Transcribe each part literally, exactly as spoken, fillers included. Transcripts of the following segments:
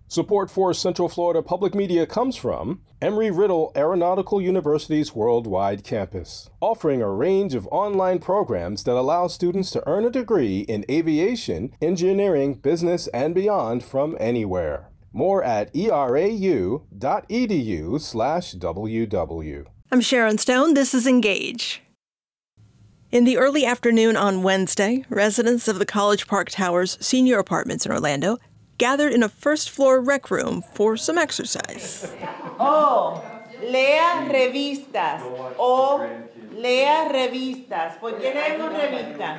Support for Central Florida Public Media comes from Embry-Riddle Aeronautical University's worldwide campus, offering a range of online programs that allow students to earn a degree in aviation, engineering, business, and beyond from anywhere. More at erau.edu slash ww. I'm Sharon Stone. This is Engage. In the early afternoon on Wednesday, residents of the College Park Towers senior apartments in Orlando gathered in a first-floor rec room for some exercise. Oh, lea revistas. Oh, lea revistas. ¿Por qué leemos revistas?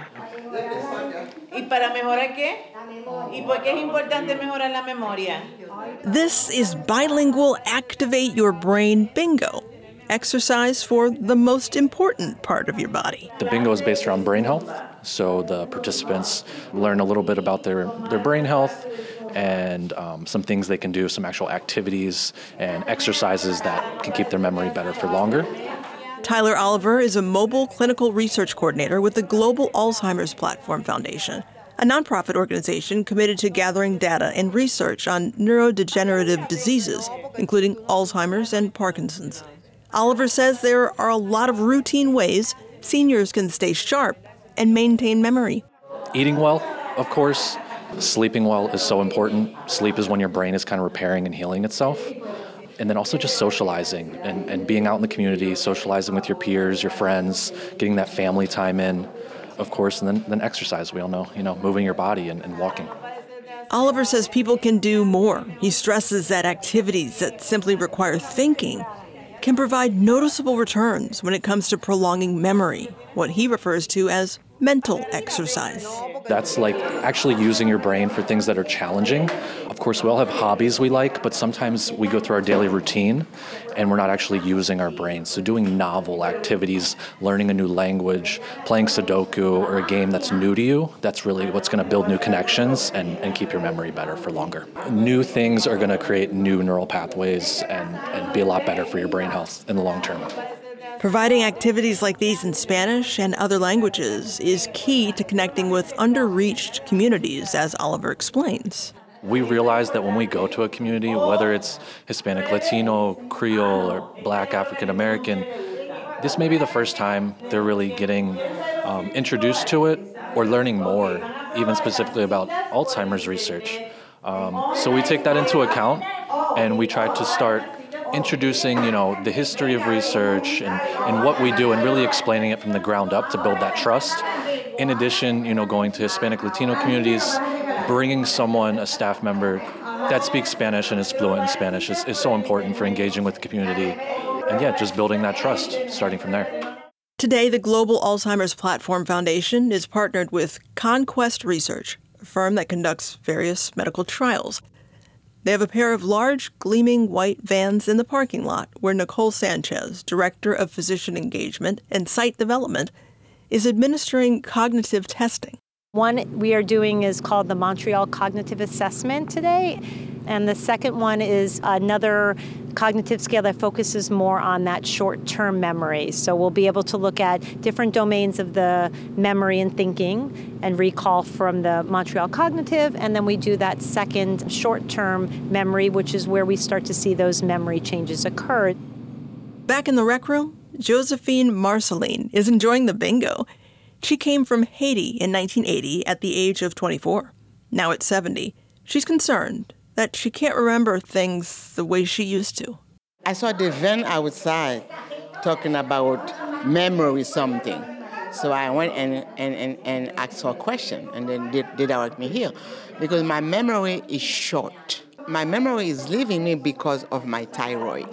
¿Y para mejorar qué? ¿Y por qué es importante mejorar la memoria? This is bilingual Activate Your Brain Bingo, exercise for the most important part of your body. The bingo is based around brain health, so the participants learn a little bit about their, their brain health and um, some things they can do, some actual activities and exercises that can keep their memory better for longer. Tyler Oliver is a mobile clinical research coordinator with the Global Alzheimer's Platform Foundation, a nonprofit organization committed to gathering data and research on neurodegenerative diseases, including Alzheimer's and Parkinson's. Oliver says there are a lot of routine ways seniors can stay sharp and maintain memory. Eating well, of course. Sleeping well is so important. Sleep is when your brain is kind of repairing and healing itself. And then also just socializing and, and being out in the community, socializing with your peers, your friends, getting that family time in, of course, and then, then exercise. We all know, you know, moving your body and, and walking. Oliver says people can do more. He stresses that activities that simply require thinking can provide noticeable returns when it comes to prolonging memory, what he refers to as mental exercise. That's like actually using your brain for things that are challenging. Of course, we all have hobbies we like, but sometimes we go through our daily routine and we're not actually using our brains. So doing novel activities, learning a new language, playing Sudoku or a game that's new to you, that's really what's going to build new connections and, and keep your memory better for longer. New things are going to create new neural pathways and, and be a lot better for your brain health in the long term. Providing activities like these in Spanish and other languages is key to connecting with underreached communities, as Oliver explains. We realize that when we go to a community, whether it's Hispanic, Latino, Creole, or Black, African American, this may be the first time they're really getting um, introduced to it or learning more, even specifically about Alzheimer's research. Um, so we take that into account and we try to start introducing, you know, the history of research and, and what we do and really explaining it from the ground up to build that trust. In addition, you know, going to Hispanic, Latino communities, bringing someone, a staff member that speaks Spanish and is fluent in Spanish is, is so important for engaging with the community. And yeah, just building that trust, starting from there. Today, the Global Alzheimer's Platform Foundation is partnered with Conquest Research, a firm that conducts various medical trials. They have a pair of large, gleaming white vans in the parking lot where Nicole Sanchez, Director of Physician Engagement and Site Development, is administering cognitive testing. One we are doing is called the Montreal Cognitive Assessment today, and the second one is another cognitive scale that focuses more on that short-term memory. So we'll be able to look at different domains of the memory and thinking and recall from the Montreal Cognitive, and then we do that second short-term memory, which is where we start to see those memory changes occur. Back in the rec room, Josephine Marceline is enjoying the bingo. She came from Haiti in nineteen eighty at the age of twenty-four. Now at seventy, she's concerned that she can't remember things the way she used to. I saw the van outside talking about memory something. So I went and, and, and, and asked her a question, and then they, they direct me here. Because my memory is short. My memory is leaving me because of my thyroid.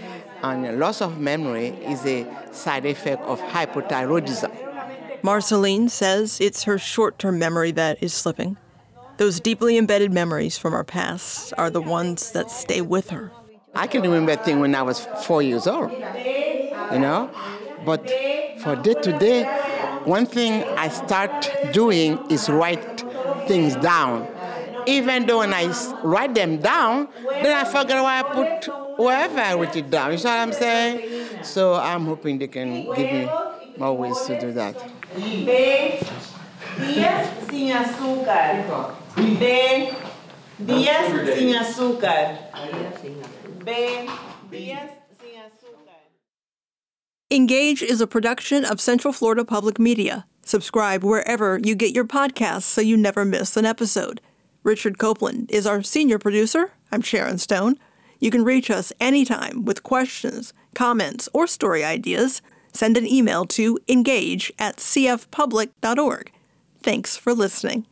And loss of memory is a side effect of hypothyroidism. Marceline says it's her short-term memory that is slipping. Those deeply embedded memories from our past are the ones that stay with her. I can remember things when I was four years old, you know? But for day to day, one thing I start doing is write things down. Even though when I write them down, then I forget why I put wherever I wrote it down. You see what I'm saying? So I'm hoping they can give me more ways to do that. B, diez sin azúcar. B, Días sin azúcar. B. Días sin azúcar. Engage is a production of Central Florida Public Media. Subscribe wherever you get your podcasts so you never miss an episode. Richard Copeland is our senior producer. I'm Sharon Stone. You can reach us anytime with questions, comments, or story ideas. Send an email to engage at c f public dot org. Thanks for listening.